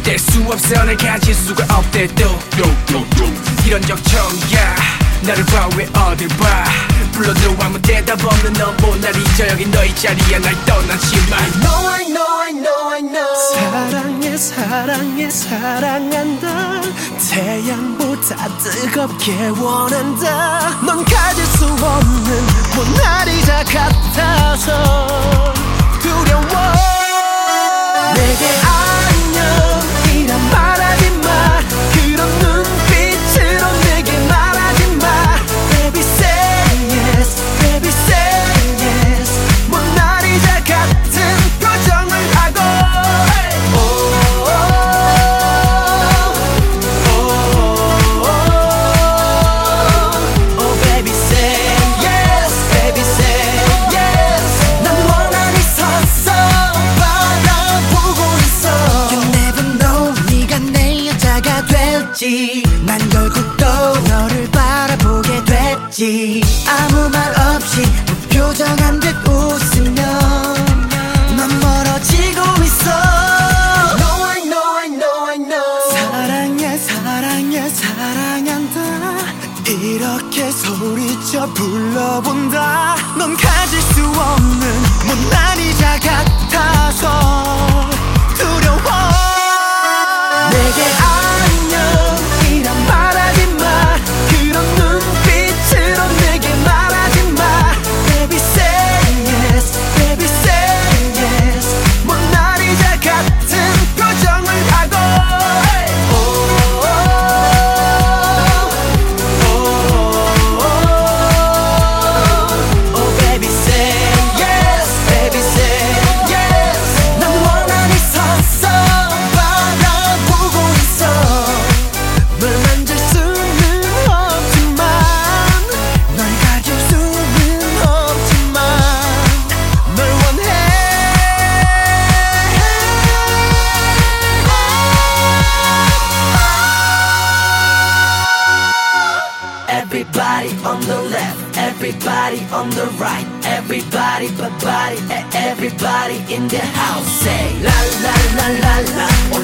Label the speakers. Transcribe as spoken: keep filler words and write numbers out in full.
Speaker 1: 뗄 수 없어 날 가질 수가 없대도 이런 적 처음이야 나를 봐 왜 어딜 봐 불러도 아무 대답 없는 너 못날 잊어 여기 너의 자리야 날 떠나지마 I know I know I know I know
Speaker 2: 사랑해 사랑해 사랑한다 태양보다 뜨겁게 원한다 넌 가질 수 없는 모나리자 같아서 두려워 내게 안녕이란 말하지 마 그런 눈빛으로 내게 말하지 마 Baby say yes Baby say yes 모나리자 같은 표정을 하고 oh, oh, oh, oh, oh, baby say yes Baby say yes 난 원한이 서서 바라보고 있어 You never know 네가 내 여자가 될지 난 결국 또 너를 바라보게 됐지 아무 말 없이 무표정한 듯 웃으며 넌 멀어지고 있어 No I know I know I know 사랑해 사랑해 사랑한다 이렇게 소리쳐 불러본다 넌 가질 수 없는 모나리자 같아서 두려워 내게 안녕이란 말하지 마 그런 눈빛으로 내게 말하지 마 Baby say yes Baby say yes 모나리자 같은 표정을 하고 oh, oh, oh, oh, oh, baby say yes Baby say yes 난 원한이 서서 바라보고 있어 널 만질 수는 없지만 널 가질 수는 없지만 널 원해 Everybody on the left, everybody on the right, everybody but body, everybody in the house say la la la la la.